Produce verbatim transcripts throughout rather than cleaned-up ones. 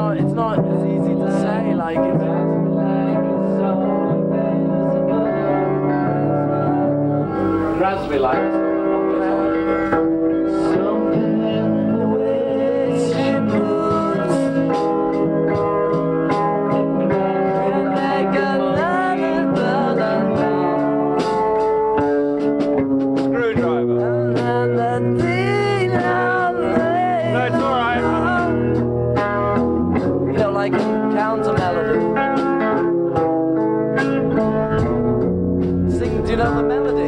not, it's not as easy to say, like, it's... Raspberry lights. Something in the way she moves can make another button. Screwdriver. And the thing out there. No, it's alright. You know, like counter melody. Sing, do you know the melody?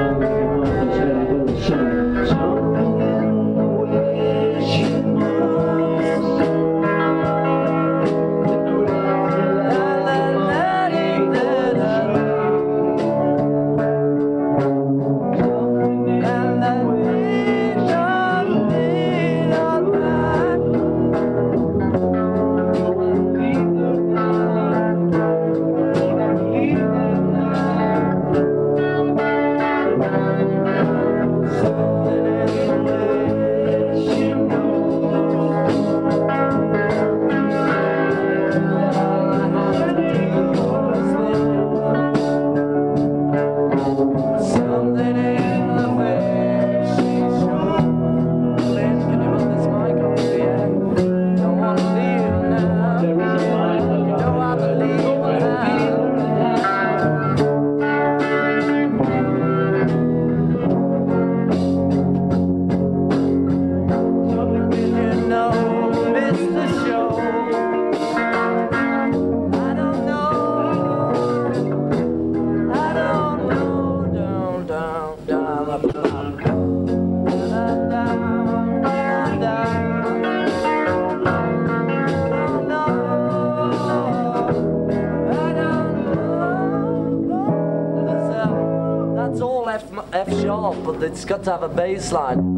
That's all F, F sharp, but it's got to have a bass line.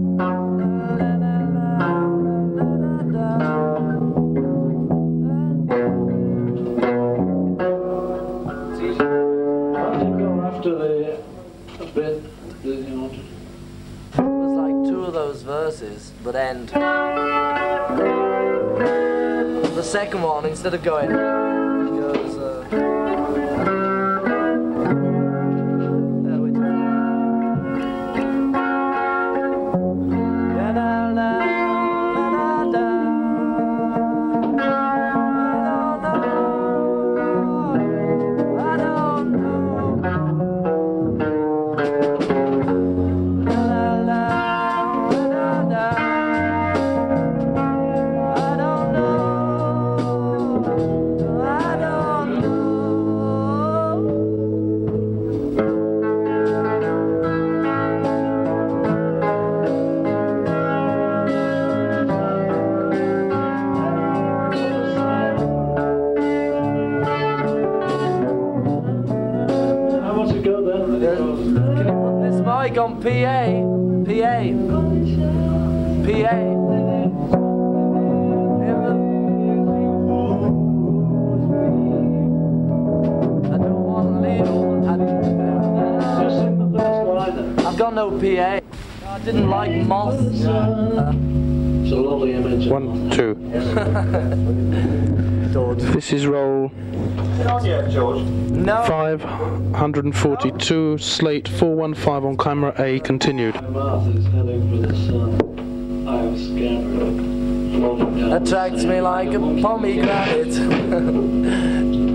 Verses, but end. The second one, instead of going, it goes. Uh, there we go. La, la, la, la, la, I don't know. On P A, P A, P A. I don't want to leave. I've got no P A. I didn't like moth. It's a lovely image. One, two. This is roll Yeah, George. No. five hundred forty-two, slate four one five on camera A, continued. My mouth is heading for the sun. I am scattering, floating down. Attracts me like a pomegranate.